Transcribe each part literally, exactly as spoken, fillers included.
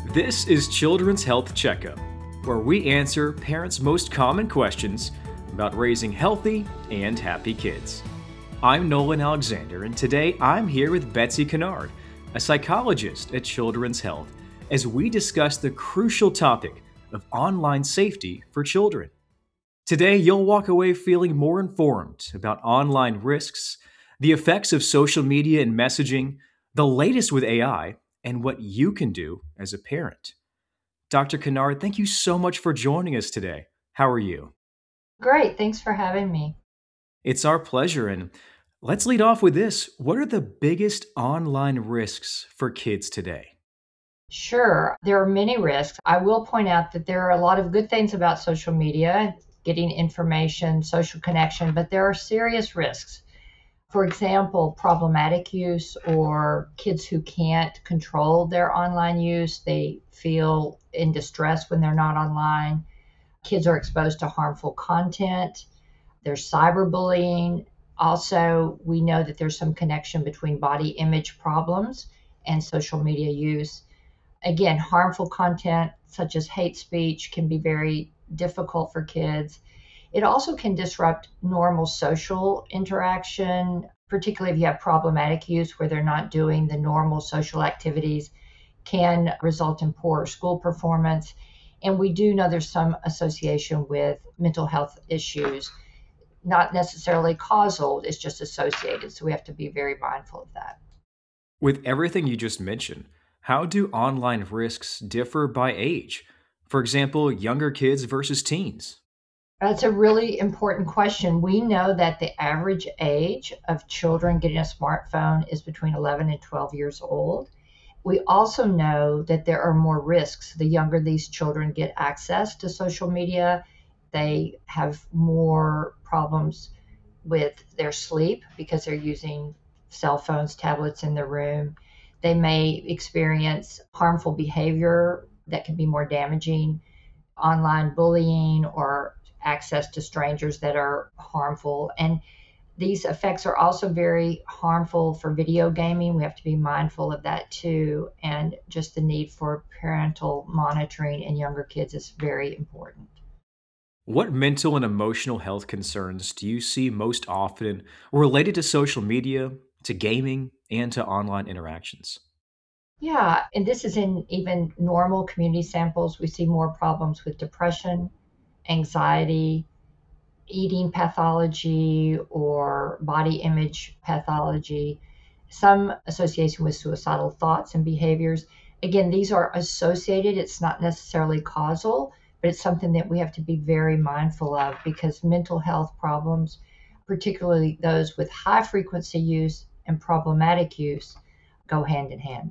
This is Children's Health Checkup, where we answer parents' most common questions about raising healthy and happy kids. I'm Nolan Alexander, and today I'm here with Betsy Kennard, a psychologist at Children's Health, as we discuss the crucial topic of online safety for children. Today, you'll walk away feeling more informed about online risks, the effects of social media and messaging, the latest with A I, and what you can do as a parent. Doctor Kennard, thank you so much for joining us today. How are you? Great. Thanks for having me. It's our pleasure. And let's lead off with this. What are the biggest online risks for kids today? Sure. There are many risks. I will point out that there are a lot of good things about social media, getting information, social connection, but there are serious risks. For example, problematic use or kids who can't control their online use. They feel in distress when they're not online. Kids are exposed to harmful content. There's cyberbullying. Also, we know that there's some connection between body image problems and social media use. Again, harmful content such as hate speech can be very difficult for kids. It also can disrupt normal social interaction, particularly if you have problematic use where they're not doing the normal social activities, can result in poor school performance. And we do know there's some association with mental health issues, not necessarily causal, it's just associated. So we have to be very mindful of that. With everything you just mentioned, how do online risks differ by age? For example, younger kids versus teens. That's a really important question. We know that the average age of children getting a smartphone is between eleven and twelve years old. We also know that there are more risks. The younger these children get access to social media, they have more problems with their sleep because they're using cell phones, tablets in their room. They may experience harmful behavior that can be more damaging, online bullying or access to strangers that are harmful. And these effects are also very harmful for video gaming. We have to be mindful of that too. And just the need for parental monitoring in younger kids is very important. What mental and emotional health concerns do you see most often related to social media, to gaming, and to online interactions? Yeah, and this is in even normal community samples. We see more problems with depression, anxiety, eating pathology, or body image pathology, some association with suicidal thoughts and behaviors. Again, these are associated, it's not necessarily causal, but it's something that we have to be very mindful of because mental health problems, particularly those with high frequency use and problematic use, go hand in hand.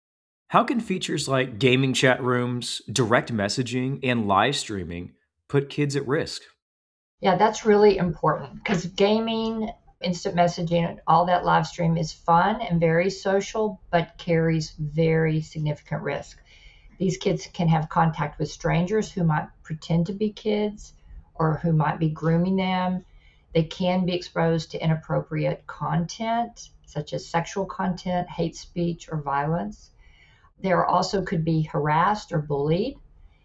How can features like gaming chat rooms, direct messaging, and live streaming put kids at risk? Yeah, that's really important because gaming, instant messaging, all that live stream is fun and very social, but carries very significant risk. These kids can have contact with strangers who might pretend to be kids or who might be grooming them. They can be exposed to inappropriate content, such as sexual content, hate speech, or violence. There also could be harassed or bullied.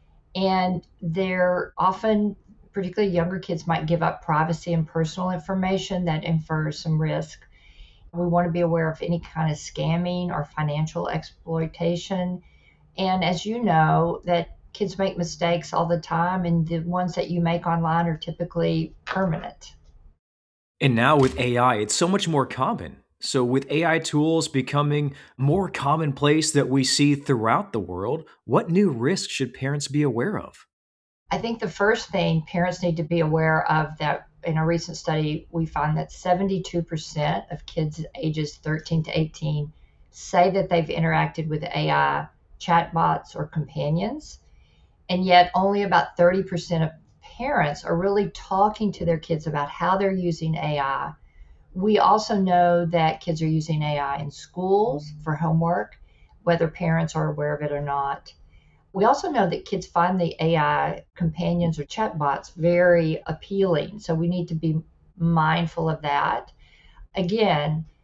And they're often, particularly younger kids, might give up privacy and personal information that infers some risk. We want to be aware of any kind of scamming or financial exploitation. And as you know, that kids make mistakes all the time, and the ones that you make online are typically permanent. And now with A I, it's so much more common. So, with A I tools becoming more commonplace that we see throughout the world, what new risks should parents be aware of? I think the first thing parents need to be aware of that in a recent study, we found that seventy-two percent of kids ages thirteen to eighteen say that they've interacted with A I chatbots or companions. And yet, only about thirty percent of parents are really talking to their kids about how they're using A I. We also know that kids are using A I in schools for homework, whether parents are aware of it or not. We also know that kids find the A I companions or chatbots very appealing. So we need to be mindful of that. Again,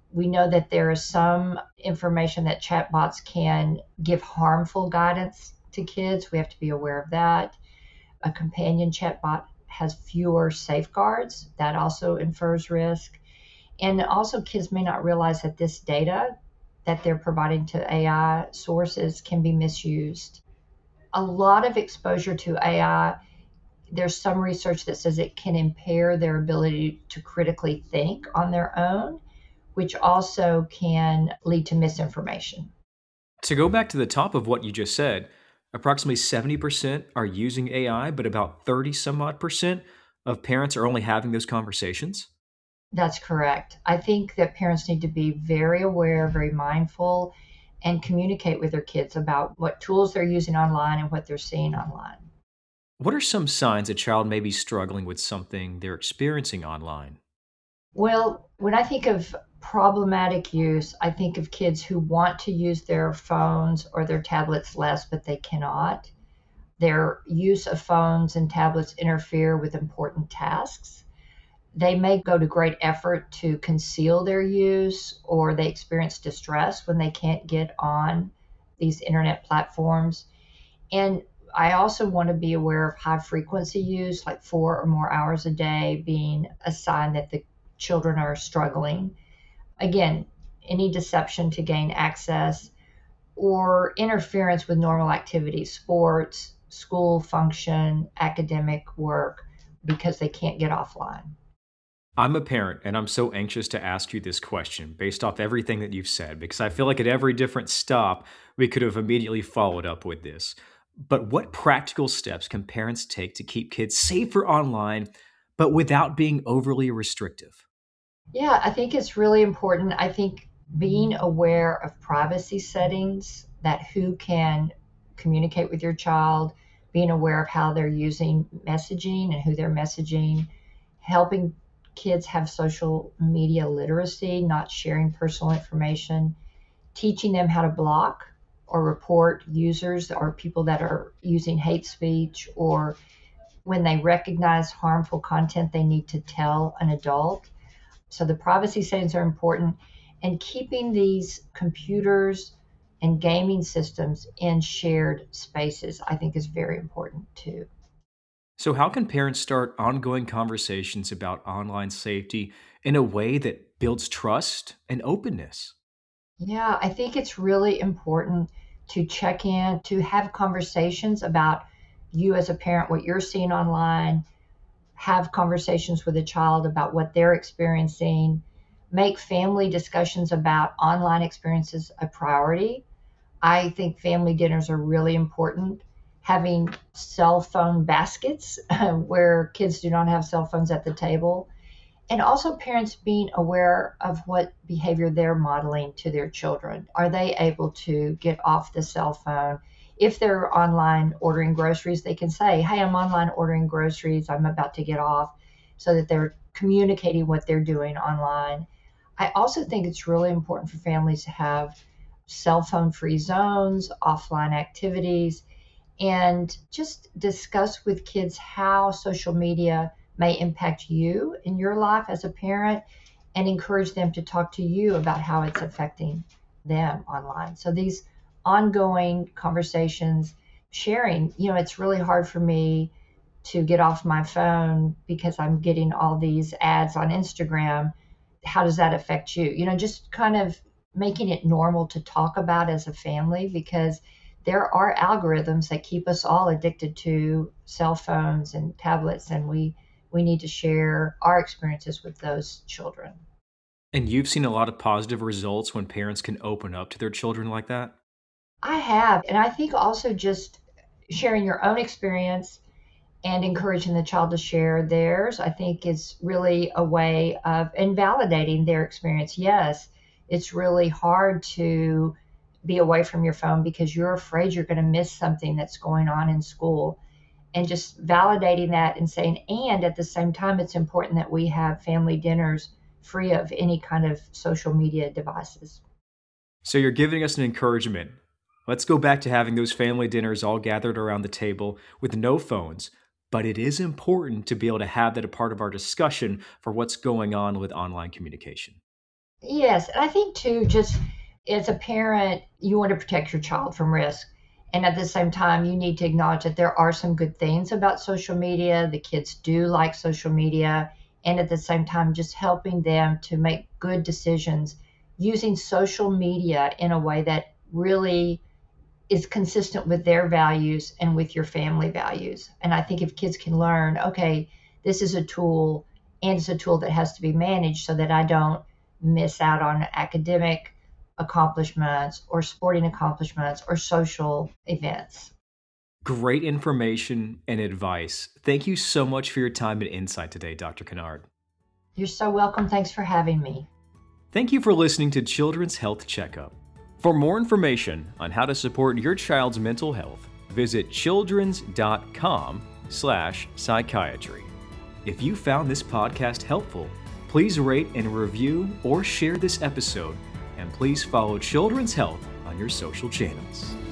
We know that there is some information that chatbots can give harmful guidance to kids. We have to be aware of that. A companion chatbot has fewer safeguards. That also infers risk. And also, kids may not realize that this data that they're providing to A I sources can be misused. A lot of exposure to A I, there's some research that says it can impair their ability to critically think on their own, which also can lead to misinformation. To go back to the top of what you just said, approximately seventy percent are using A I, but about thirty some odd percent of parents are only having those conversations. That's correct. I think that parents need to be very aware, very mindful, and communicate with their kids about what tools they're using online and what they're seeing online. What are some signs a child may be struggling with something they're experiencing online? Well, when I think of problematic use, I think of kids who want to use their phones or their tablets less, but they cannot. Their use of phones and tablets interfere with important tasks. They may go to great effort to conceal their use, or they experience distress when they can't get on these internet platforms. And I also want to be aware of high frequency use, like four or more hours a day, being a sign that the children are struggling. Again, any deception to gain access or interference with normal activities, sports, school function, academic work, because they can't get offline. I'm a parent and I'm so anxious to ask you this question based off everything that you've said, because I feel like at every different stop, we could have immediately followed up with this. But what practical steps can parents take to keep kids safer online, but without being overly restrictive? Yeah, I think it's really important. I think being aware of privacy settings, that who can communicate with your child, being aware of how they're using messaging and who they're messaging, helping kids have social media literacy, not sharing personal information, teaching them how to block or report users or people that are using hate speech, or when they recognize harmful content, they need to tell an adult. So the privacy settings are important, and keeping these computers and gaming systems in shared spaces, I think, is very important too. So, how can parents start ongoing conversations about online safety in a way that builds trust and openness? Yeah, I think it's really important to check in, to have conversations about you as a parent, what you're seeing online, have conversations with a child about what they're experiencing, make family discussions about online experiences a priority. I think family dinners are really important. Having cell phone baskets where kids do not have cell phones at the table, and also parents being aware of what behavior they're modeling to their children. Are they able to get off the cell phone? If they're online ordering groceries, they can say, hey, I'm online ordering groceries, I'm about to get off, so that they're communicating what they're doing online. I also think it's really important for families to have cell phone free zones, offline activities, and just discuss with kids how social media may impact you in your life as a parent, and encourage them to talk to you about how it's affecting them online. So these ongoing conversations, sharing, you know, it's really hard for me to get off my phone because I'm getting all these ads on Instagram. How does that affect you? You know, just kind of making it normal to talk about as a family, because there are algorithms that keep us all addicted to cell phones and tablets, and we we need to share our experiences with those children. And you've seen a lot of positive results when parents can open up to their children like that? I have, and I think also just sharing your own experience and encouraging the child to share theirs, I think is really a way of invalidating their experience. Yes, it's really hard to be away from your phone because you're afraid you're going to miss something that's going on in school. And just validating that and saying, and at the same time, it's important that we have family dinners free of any kind of social media devices. So, you're giving us an encouragement. Let's go back to having those family dinners all gathered around the table with no phones. But it is important to be able to have that a part of our discussion for what's going on with online communication. Yes, and I think too, just as a parent, you want to protect your child from risk. And at the same time, you need to acknowledge that there are some good things about social media. The kids do like social media. And at the same time, just helping them to make good decisions using social media in a way that really is consistent with their values and with your family values. And I think if kids can learn, okay, this is a tool and it's a tool that has to be managed so that I don't miss out on academic accomplishments or sporting accomplishments or social events. Great information and advice. Thank you so much for your time and insight today, Doctor Kennard. You're so welcome. Thanks for having me. Thank you for listening to Children's Health Checkup. For more information on how to support your child's mental health, visit childrens.com slash psychiatry. If you found this podcast helpful, please rate and review or share this episode, and please follow Children's Health on your social channels.